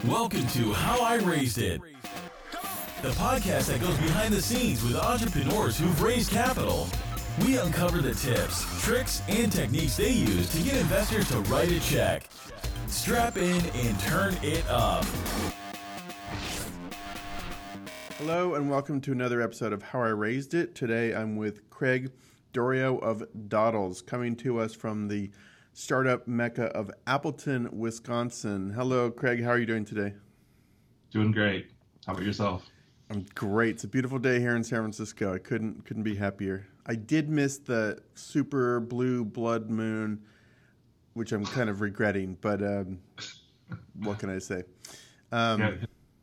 Welcome to How I Raised It, the podcast that goes behind the scenes with entrepreneurs who've raised capital. We uncover the tips, tricks, and techniques they use to get investors to write a check. Strap in and turn it up. Hello and welcome to another episode of How I Raised It. Today I'm with Craig Dorio of Dawdles, coming to us from the startup mecca of Appleton, Wisconsin. Hello, Craig. How are you doing today? Doing great. How about yourself? I'm great. It's a beautiful day here in San Francisco. I couldn't be happier. I did miss the super blue blood moon, which I'm kind of regretting, but what can I say? Yeah.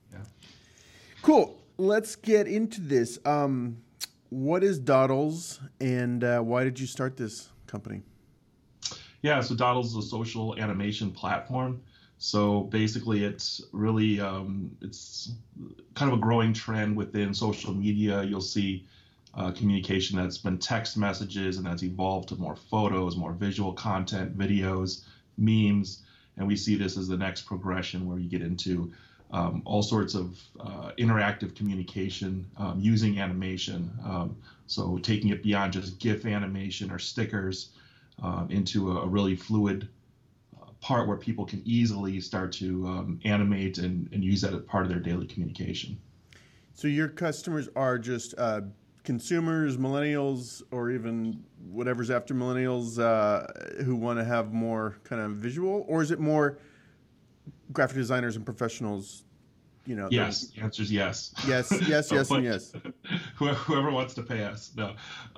Cool. Let's get into this. What is Dawdles, and why did you start this company? Yeah, so Dawdles is a social animation platform. So basically, it's really it's kind of a growing trend within social media. You'll see communication that's been text messages and that's evolved to more photos, more visual content, videos, memes, and we see this as the next progression where you get into all sorts of interactive communication using animation. So taking it beyond just GIF animation or stickers into a really fluid part where people can easily start to animate and use that as part of their daily communication. So your customers are just consumers, millennials, or even whatever's after millennials who want to have more kind of visual, or is it more graphic designers and professionals? You know, yes, the answer is yes. Yes, and yes. Whoever wants to pay us, no.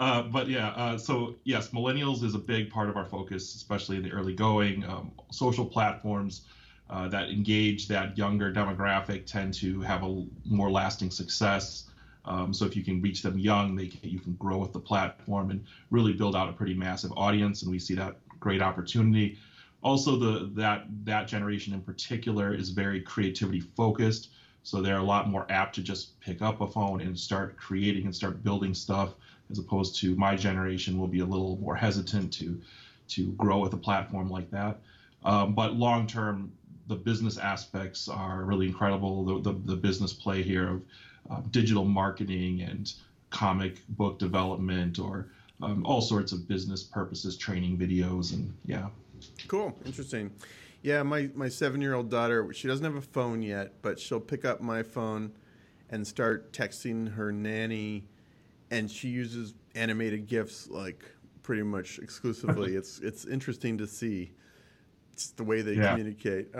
So yes, millennials is a big part of our focus, especially in the early going. Social platforms that engage that younger demographic tend to have a more lasting success. So if you can reach them young, you can grow with the platform and really build out a pretty massive audience, and we see that great opportunity. Also, that generation in particular is very creativity focused, so they're a lot more apt to just pick up a phone and start creating and start building stuff, as opposed to my generation will be a little more hesitant to grow with a platform like that. But long term, the business aspects are really incredible. The business play here of digital marketing and comic book development, or all sorts of business purposes, training videos, and yeah. Cool. Interesting. Yeah, my 7-year-old daughter, she doesn't have a phone yet, but she'll pick up my phone and start texting her nanny, and she uses animated GIFs like pretty much exclusively. It's interesting to see just the way they communicate.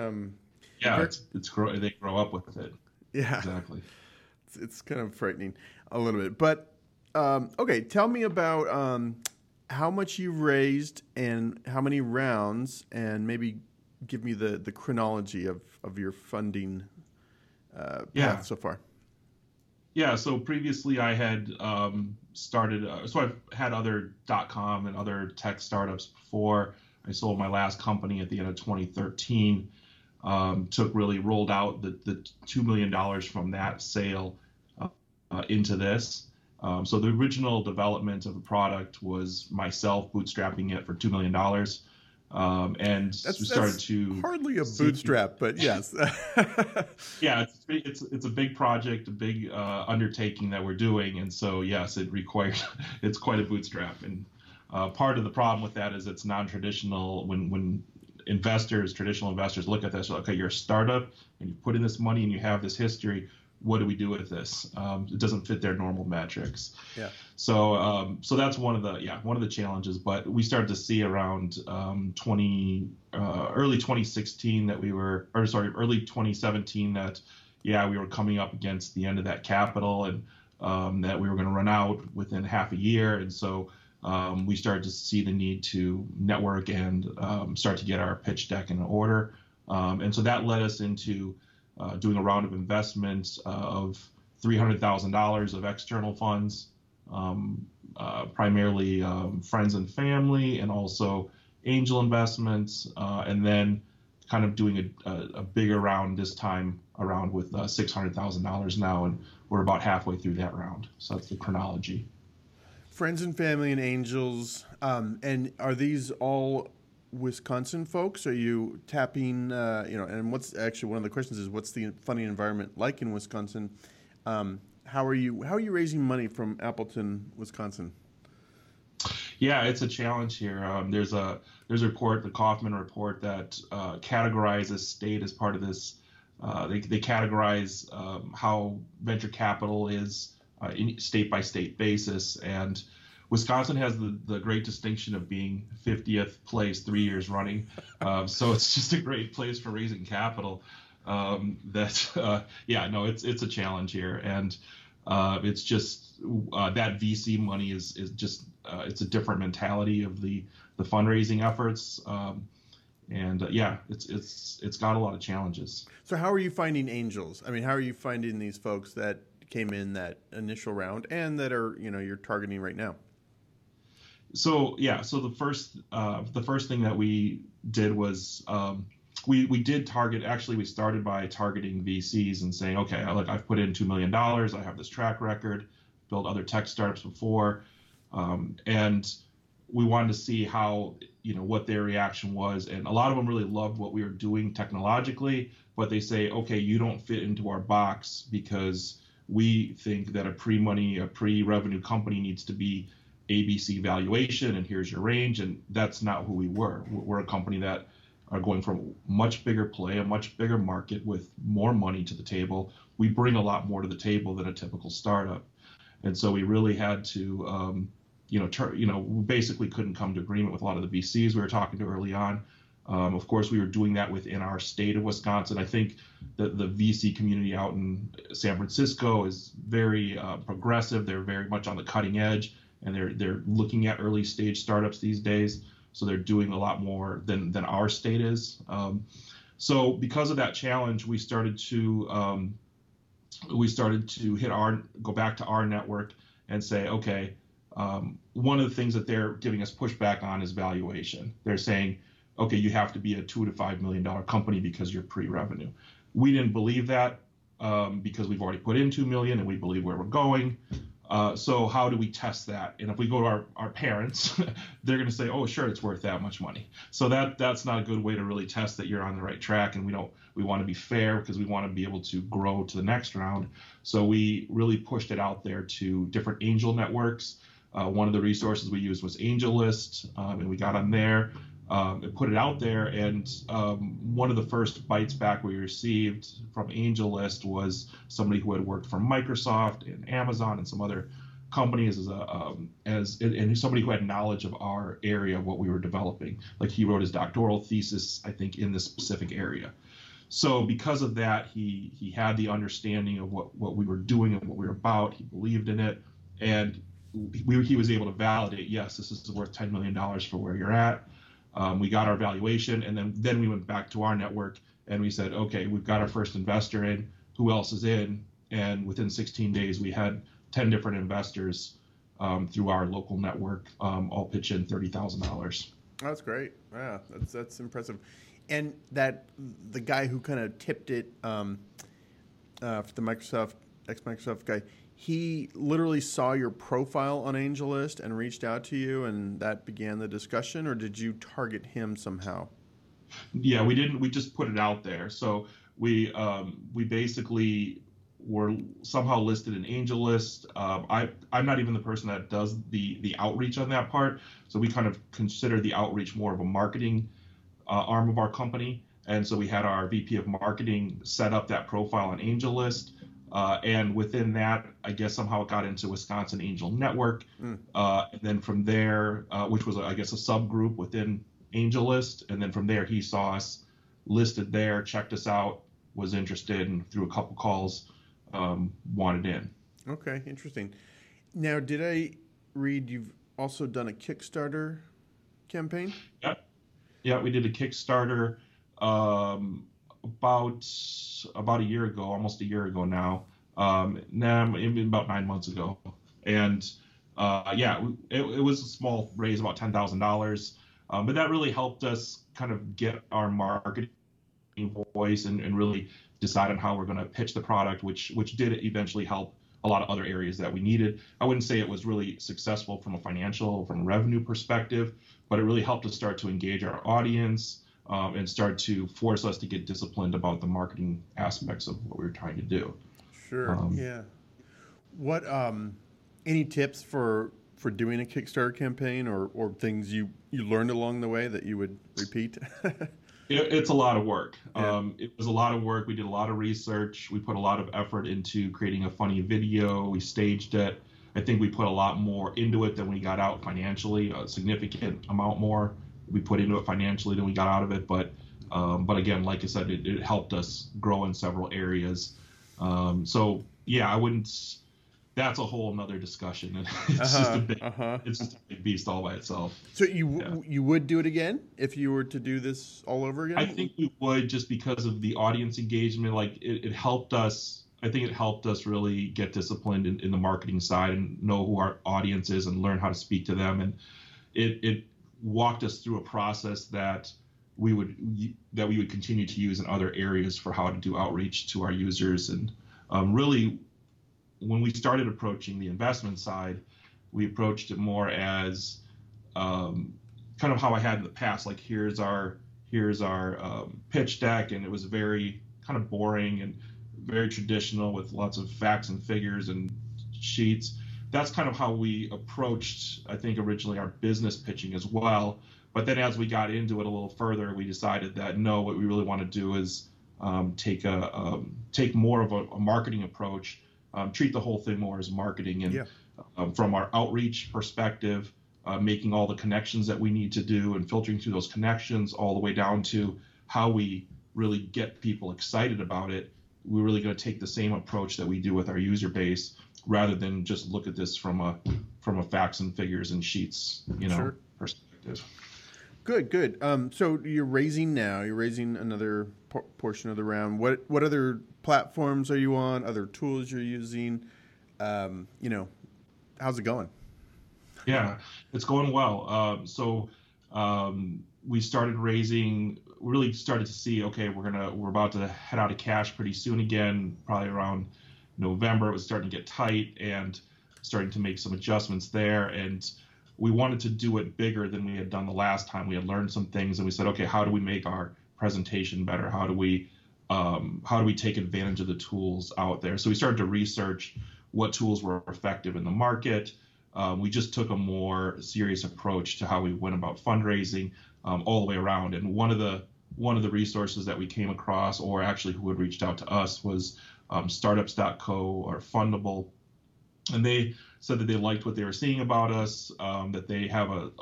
They grow up with it. Yeah, exactly. It's kind of frightening a little bit, but okay. Tell me about how much you've raised and how many rounds, and maybe give me the chronology of your funding path so far. Yeah, so previously I had started, so I've had other .com and other tech startups before. I sold my last company at the end of 2013. Rolled out the $2 million from that sale into this. So the original development of the product was myself bootstrapping it for $2 million. And we started to hardly a bootstrap, but yes. Yeah, it's a big project, a big undertaking that we're doing, and so yes, it's quite a bootstrap. And part of the problem with that is it's non-traditional. When traditional investors look at this, okay, you're a startup and you put in this money and you have this history. What do we do with this? It doesn't fit their normal metrics. Yeah. So that's one of the challenges. But we started to see around early 2016 early 2017 that we were coming up against the end of that capital, and that we were going to run out within half a year. And so we started to see the need to network and start to get our pitch deck in order. And so that led us into doing a round of investments of $300,000 of external funds, primarily friends and family, and also angel investments, and then kind of doing a bigger round this time around with $600,000 now, and we're about halfway through that round. So that's the chronology. Friends and family and angels, and are these all Wisconsin folks? Are you tapping, and what's actually one of the questions is, what's the funding environment like in Wisconsin? How are you raising money from Appleton, Wisconsin? Yeah, it's a challenge here. There's a report, the Kaufman report, that categorizes state as part of this. They categorize how venture capital is in state by state basis, and Wisconsin has the great distinction of being 50th place 3 years running. So it's just a great place for raising capital. It's a challenge here, and it's just that VC money is just it's a different mentality of the fundraising efforts, it's got a lot of challenges. So how are you finding angels? I mean, how are you finding these folks that came in that initial round and that are you're targeting right now? So the first thing that we did was we did target. Actually, we started by targeting VCs and saying, okay, I've put in $2 million. I have this track record, built other tech startups before, and we wanted to see how what their reaction was. And a lot of them really loved what we were doing technologically, but they say, okay, you don't fit into our box because we think that a pre-revenue company needs to be ABC valuation, and here's your range, and that's not who we were. We're a company that are going from a much bigger play, a much bigger market with more money to the table. We bring a lot more to the table than a typical startup, and so we really had to, we basically couldn't come to agreement with a lot of the VCs we were talking to early on. Of course, we were doing that within our state of Wisconsin. I think that the VC community out in San Francisco is very progressive. They're very much on the cutting edge, and they're looking at early stage startups these days. So they're doing a lot more than our state is. So because of that challenge, we started to go back to our network and say, okay, one of the things that they're giving us pushback on is valuation. They're saying, okay, you have to be a $2 to $5 million company because you're pre-revenue. We didn't believe that because we've already put in $2 million and we believe where we're going. So how do we test that? And if we go to our parents, they're going to say, oh, sure, it's worth that much money. So that's not a good way to really test that you're on the right track. And we want to be fair because we want to be able to grow to the next round. So we really pushed it out there to different angel networks. One of the resources we used was AngelList, and we got on there and put it out there. And one of the first bites back we received from AngelList was somebody who had worked for Microsoft and Amazon and some other companies and somebody who had knowledge of our area of what we were developing. Like, he wrote his doctoral thesis, I think, in this specific area. So because of that, he had the understanding of what we were doing and what we were about. He believed in it, and he was able to validate, yes, this is worth $10 million for where you're at. We got our valuation, and then we went back to our network and we said, okay, we've got our first investor in. Who else is in? And within 16 days, we had 10 different investors through our local network, all pitch in $30,000. That's great. Yeah, that's impressive. And the guy who kind of tipped it, for the ex-Microsoft guy, he literally saw your profile on AngelList and reached out to you, and that began the discussion, or did you target him somehow? Yeah, we didn't. We just put it out there. So we basically were somehow listed in AngelList. I'm not even the person that does the outreach on that part. So we kind of consider the outreach more of a marketing arm of our company. And so we had our VP of marketing set up that profile on AngelList. And within that, I guess somehow it got into Wisconsin Angel Network. And then from there, which was, I guess, a subgroup within AngelList. And then from there, he saw us listed there, checked us out, was interested, and through a couple calls, wanted in. Okay, interesting. Now, did I read you've also done a Kickstarter campaign? Yeah, we did a Kickstarter about a year ago, almost a year ago now. About 9 months ago, and it was a small raise, about $10,000, but that really helped us kind of get our marketing voice and really decide on how we're going to pitch the product, which did eventually help a lot of other areas that we needed. I wouldn't say it was really successful from a revenue perspective, but it really helped us start to engage our audience and start to force us to get disciplined about the marketing aspects of what we were trying to do. Sure. Yeah. What any tips for doing a Kickstarter campaign or things you learned along the way that you would repeat? It's a lot of work. Yeah. It was a lot of work. We did a lot of research. We put a lot of effort into creating a funny video. We staged it. I think we put a lot more into it than we got out financially, a significant amount more we put into it financially than we got out of it. But again, like I said, it helped us grow in several areas. So yeah, I wouldn't. That's a whole nother discussion. It's just a big beast all by itself. So you would do it again if you were to do this all over again? I think we would, just because of the audience engagement. Like it helped us. I think it helped us really get disciplined in the marketing side and know who our audience is and learn how to speak to them. And it walked us through a process that we would continue to use in other areas for how to do outreach to our users. And really, when we started approaching the investment side, we approached it more as kind of how I had in the past. Like here's our pitch deck, and it was very kind of boring and very traditional with lots of facts and figures and sheets. That's kind of how we approached, I think, originally our business pitching as well. But then as we got into it a little further, we decided that no, what we really want to do is take more of a marketing approach. Treat the whole thing more as marketing, and from our outreach perspective, making all the connections that we need to do and filtering through those connections all the way down to how we really get people excited about it. We're really going to take the same approach that we do with our user base, rather than just look at this from a facts and figures and sheets, Sure. perspective. Good. So you're raising now. You're raising another portion of the round. What other platforms are you on? Other tools you're using? How's it going? Yeah, it's going well. We started raising. Really started to see. Okay, we're about to head out of cash pretty soon again. Probably around November, it was starting to get tight and starting to make some adjustments there. And we wanted to do it bigger than we had done the last time. We had learned some things, and we said, okay, how do we make our presentation better? How do we take advantage of the tools out there? So we started to research what tools were effective in the market. We just took a more serious approach to how we went about fundraising all the way around. And one of the resources that we came across, or actually who had reached out to us, was startups.co or Fundable. And they said that they liked what they were seeing about us, that they have a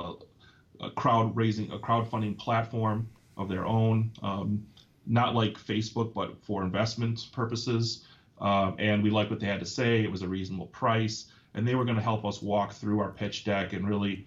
crowdfunding platform of their own, not like Facebook, but for investment purposes. And we liked what they had to say. It was a reasonable price, and they were going to help us walk through our pitch deck and really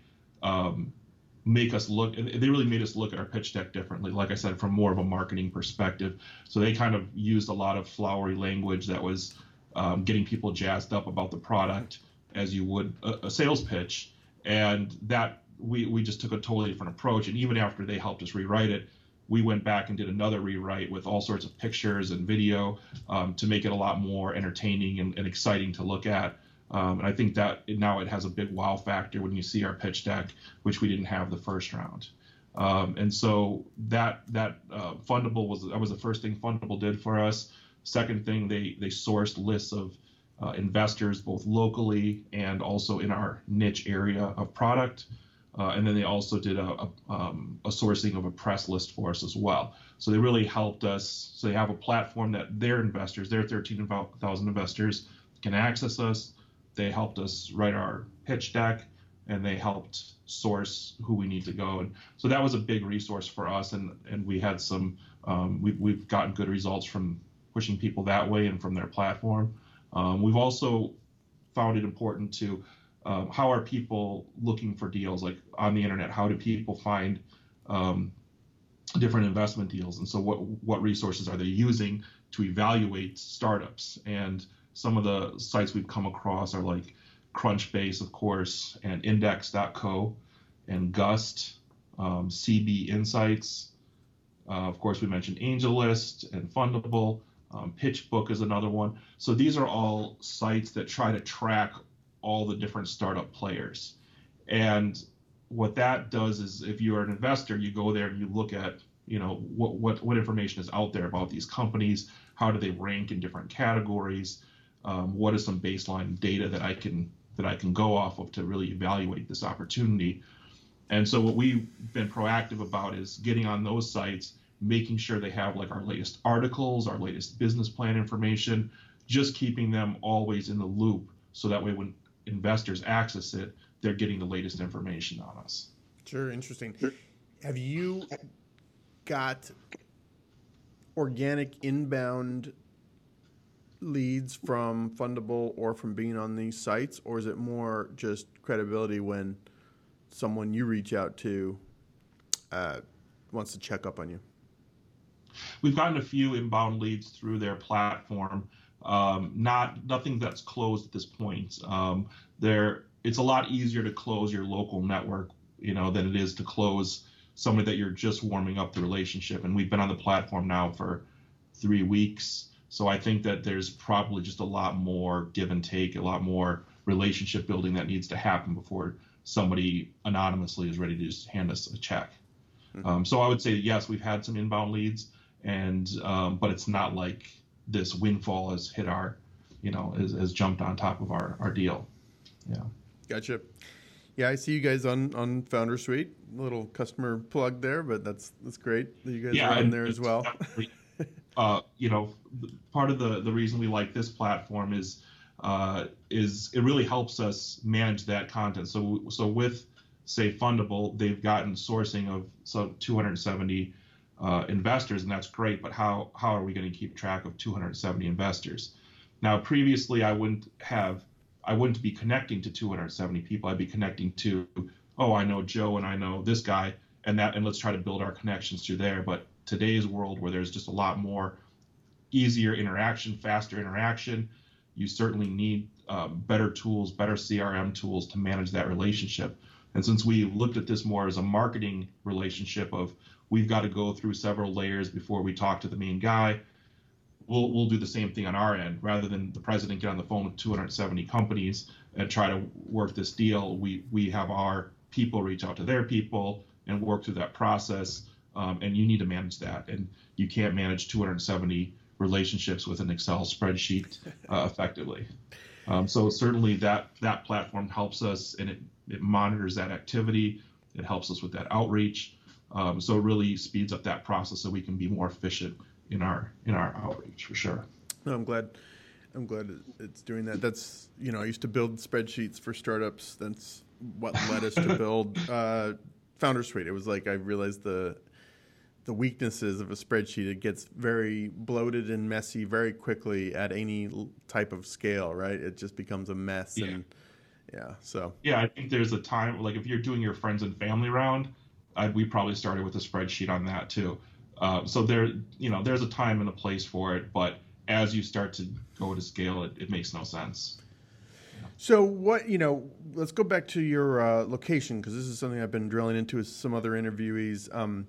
make us look. They really made us look at our pitch deck differently, like I said, from more of a marketing perspective. So they kind of used a lot of flowery language that was getting people jazzed up about the product, as you would a sales pitch. And that we just took a totally different approach. And even after they helped us rewrite it, we went back and did another rewrite with all sorts of pictures and video to make it a lot more entertaining and exciting to look at. And I think that now it has a big wow factor when you see our pitch deck, which we didn't have the first round. And so that Fundable was the first thing Fundable did for us. Second thing, they sourced lists of investors both locally and also in our niche area of product. And then they also did a sourcing of a press list for us as well. So they really helped us. So they have a platform that their investors, their 13,000 investors, can access us. They helped us write our pitch deck, and they helped source who we need to go. And so that was a big resource for us. And we had some, we've gotten good results from pushing people that way and from their platform. We've also found it important to, how are people looking for deals, like on the internet? How do people find different investment deals? And so what resources are they using to evaluate startups? And some of the sites we've come across are like Crunchbase, of course, and Index.co, and Gust, CB Insights. Of course, we mentioned AngelList and Fundable. PitchBook is another one. So these are all sites that try to track all the different startup players. And what that does is, if you're an investor, you go there and you look at, what information is out there about these companies, how do they rank in different categories, what is some baseline data that I can go off of to really evaluate this opportunity. And so what we've been proactive about is getting on those sites, making sure they have like our latest articles, our latest business plan information, just keeping them always in the loop, so that way when investors access it, they're getting the latest information on us. Sure, interesting. Have you got organic inbound leads from Fundable or from being on these sites, or is it more just credibility when someone you reach out to wants to check up on you? We've gotten a few inbound leads through their platform. Nothing that's closed at this point. It's a lot easier to close your local network, than it is to close somebody that you're just warming up the relationship. And we've been on the platform now for 3 weeks. So I think that there's probably just a lot more give and take, a lot more relationship building that needs to happen before somebody anonymously is ready to just hand us a check. Mm-hmm. So I would say, yes, we've had some inbound leads, but it's not like this windfall has hit has jumped on top of our deal. Yeah. Gotcha. Yeah, I see you guys on Founder Suite. A little customer plug there, but that's great that you guys are on there as well. Part of the reason we like this platform is it really helps us manage that content. So with, say, Fundable, they've gotten sourcing of 270 investors, and that's great. But how are we going to keep track of 270 investors? Now, previously, I wouldn't be connecting to 270 people. I'd be connecting to, I know Joe and I know this guy, and let's try to build our connections through there. But today's world, where there's just a lot more easier interaction, faster interaction, you certainly need better tools, better CRM tools to manage that relationship. And since we looked at this more as a marketing relationship of we've got to go through several layers before we talk to the main guy, we'll do the same thing on our end. Rather than the president get on the phone with 270 companies and try to work this deal, we have our people reach out to their people and work through that process. And you need to manage that. And you can't manage 270 relationships with an Excel spreadsheet effectively. So certainly that platform helps us, and it monitors that activity. It helps us with that outreach. So it really speeds up that process so we can be more efficient in our outreach, for sure. No, I'm glad it's doing that. That's, I used to build spreadsheets for startups. That's what led us to build Founder Suite. It was like I realized the weaknesses of a spreadsheet. It gets very bloated and messy very quickly at any type of scale, right? It just becomes a mess. Yeah. And so. Yeah, I think there's a time, like if you're doing your friends and family round, we probably started with a spreadsheet on that too. So there's a time and a place for it, but as you start to go to scale, it makes no sense. So let's go back to your location, because this is something I've been drilling into with some other interviewees.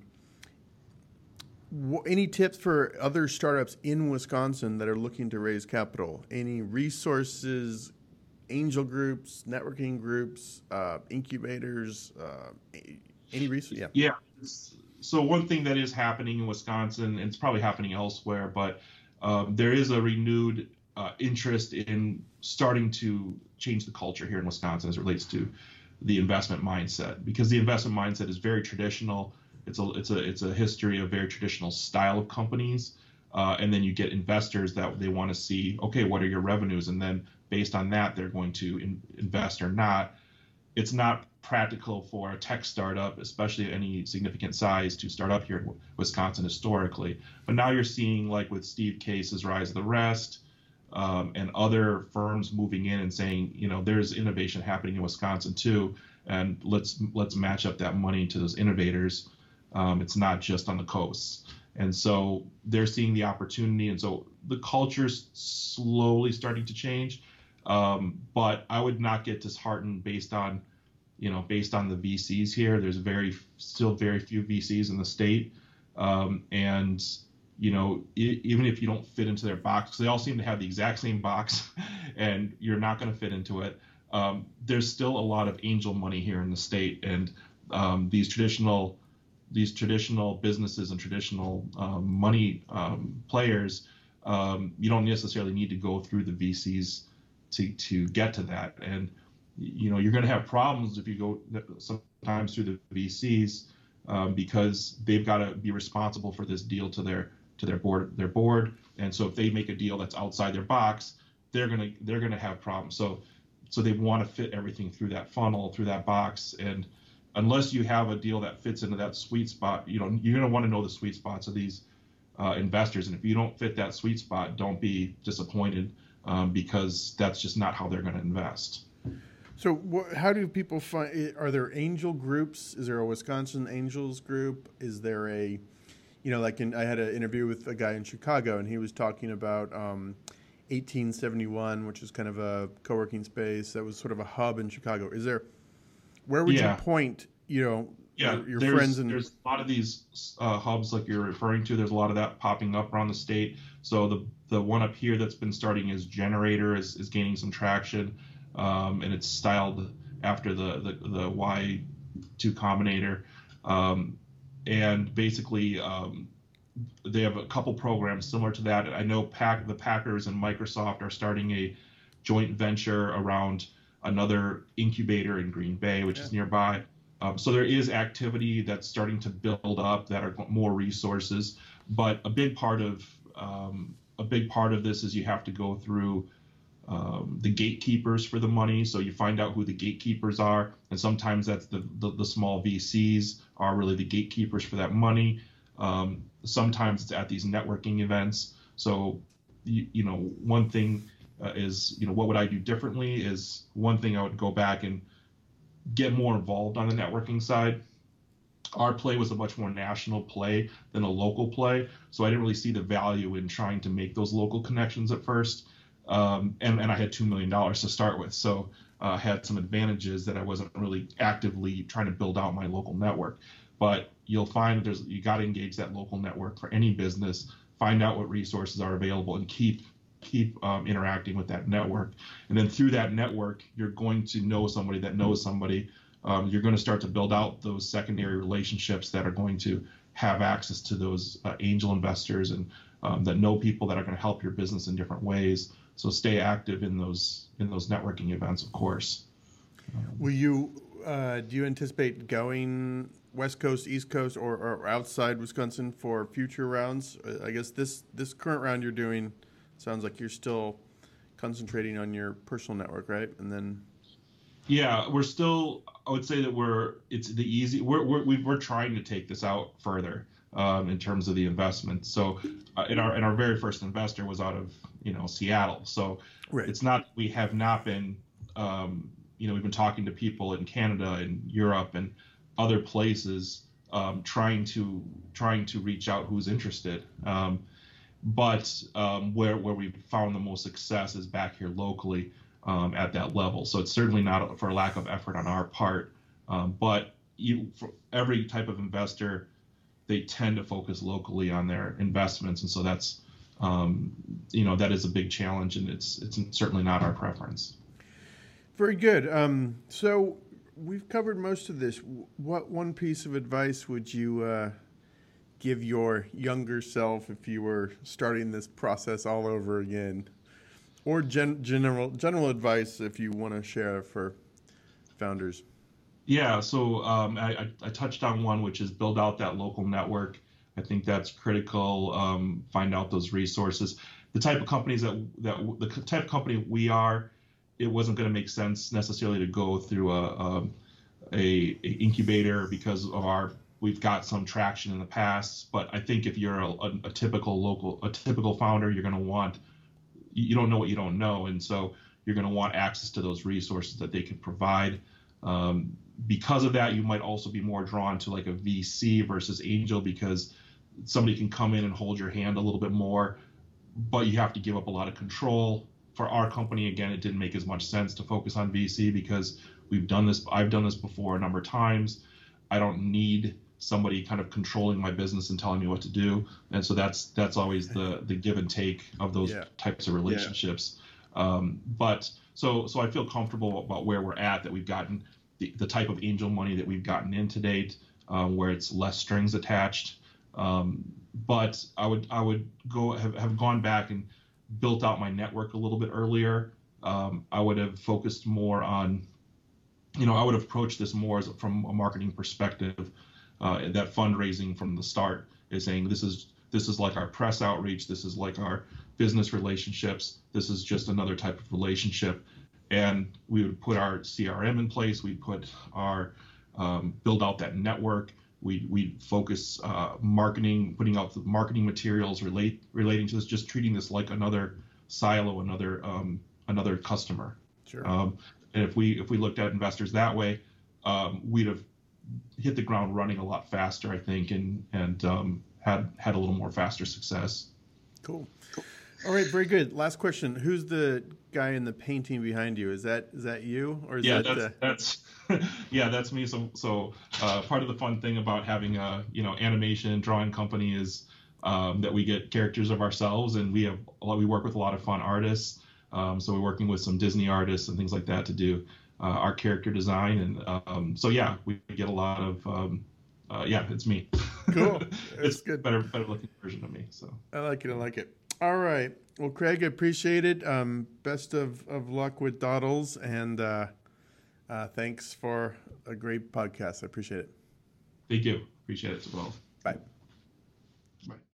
Any tips for other startups in Wisconsin that are looking to raise capital? Any resources, angel groups, networking groups, incubators, any resources? Yeah. So one thing that is happening in Wisconsin, and it's probably happening elsewhere, but there is a renewed interest in starting to change the culture here in Wisconsin as it relates to the investment mindset, because the investment mindset is very traditional. It's a history of very traditional style of companies, and then you get investors that they want to see, okay, what are your revenues, and then based on that they're going to invest or not. It's not practical for a tech startup, especially at any significant size, to start up here in Wisconsin historically. But now you're seeing, like with Steve Case's Rise of the Rest, and other firms moving in and saying, there's innovation happening in Wisconsin too, and let's match up that money to those innovators. It's not just on the coast. And so they're seeing the opportunity. And so the culture's slowly starting to change. But I would not get disheartened based on the VCs here. There's still very few VCs in the state. And even if you don't fit into their box, 'cause they all seem to have the exact same box, and you're not going to fit into it. There's still a lot of angel money here in the state, and these traditional businesses and traditional money players, you don't necessarily need to go through the VCs to get to that. And you're going to have problems if you go sometimes through the VCs, because they've got to be responsible for this deal to their board. And so if they make a deal that's outside their box, they're gonna have problems. So they want to fit everything through that funnel, through that box. And unless you have a deal that fits into that sweet spot, you're going to want to know the sweet spots of these investors. And if you don't fit that sweet spot, don't be disappointed, because that's just not how they're going to invest. So how do people find, are there angel groups? Is there a Wisconsin Angels group? Is there a, I had an interview with a guy in Chicago, and he was talking about 1871, which is kind of a co-working space that was sort of a hub in Chicago. Where would you point, your friends? There's a lot of these hubs like you're referring to. There's a lot of that popping up around the state. So the one up here that's been starting as Generator is gaining some traction, and it's styled after the Y2 Combinator, and basically they have a couple programs similar to that. I know the Packers and Microsoft are starting a joint venture around another incubator in Green Bay, which is nearby. So there is activity that's starting to build up that are more resources. But a big part of this is you have to go through the gatekeepers for the money. So you find out who the gatekeepers are, and sometimes that's the small VCs are really the gatekeepers for that money. Sometimes it's at these networking events. So one thing is, what would I do differently is one thing I would go back and get more involved on the networking side. Our play was a much more national play than a local play, so I didn't really see the value in trying to make those local connections at first. And I had $2 million to start with, so I had some advantages that I wasn't really actively trying to build out my local network. But you'll find that you got to engage that local network for any business, find out what resources are available, and keep interacting with that network. And then through that network, you're going to know somebody that knows somebody. You're going to start to build out those secondary relationships that are going to have access to those angel investors, and that know people that are going to help your business in different ways. So stay active in those networking events, of course. Will you do you anticipate going West Coast, East Coast, or outside Wisconsin for future rounds? I guess this current round you're doing sounds like you're still concentrating on your personal network, right? And then I would say that we're trying to take this out further in terms of the investment. So in our very first investor was out of Seattle. So right. It's not, we have not been we've been talking to people in Canada and Europe and other places, trying to reach out who's interested. But where we've found the most success is back here locally at that level. So it's certainly not for lack of effort on our part. But for every type of investor, they tend to focus locally on their investments, and so that's that is a big challenge, and it's certainly not our preference. Very good. So we've covered most of this. What one piece of advice would you give your younger self if you were starting this process all over again, or general advice if you want to share for founders? Yeah, so I touched on one, which is build out that local network. I think that's critical. Find out those resources. The type of companies the type of company we are, it wasn't going to make sense necessarily to go through a incubator because of we've got some traction in the past. But I think if you're a typical founder, you're going to want, you don't know what you don't know, and so you're going to want access to those resources that they can provide. Because of that, you might also be more drawn to like a VC versus angel, because somebody can come in and hold your hand a little bit more, but you have to give up a lot of control. For our company, again, it didn't make as much sense to focus on VC because I've done this before a number of times. I don't need somebody kind of controlling my business and telling me what to do. And so that's always the give and take of those types of relationships. But so I feel comfortable about where we're at, that we've gotten the type of angel money that we've gotten in to date, where it's less strings attached. But I would have gone back and built out my network a little bit earlier. I would have focused more on, I would have approached this more from a marketing perspective. That fundraising from the start is saying this is like our press outreach, this is like our business relationships, this is just another type of relationship. And we would put our CRM in place, we'd put our build out that network, we'd focus marketing, putting out the marketing materials relating to this, just treating this like another silo, another customer. Sure. And if we looked at investors that way, we'd have hit the ground running a lot faster, I think, and had a little more faster success. Cool. All right, very good. Last question: who's the guy in the painting behind you? Is that you, or is that's me. So part of the fun thing about having a animation drawing company is that we get characters of ourselves, and we work with a lot of fun artists. So we're working with some Disney artists and things like that to do our character design, and we get a lot of it's me. Cool. It's good. Better looking version of me. So I like it. All right. Well, Craig, I appreciate it. Best of luck with Doddles, and thanks for a great podcast. I appreciate it. Thank you. Appreciate it as well. Bye.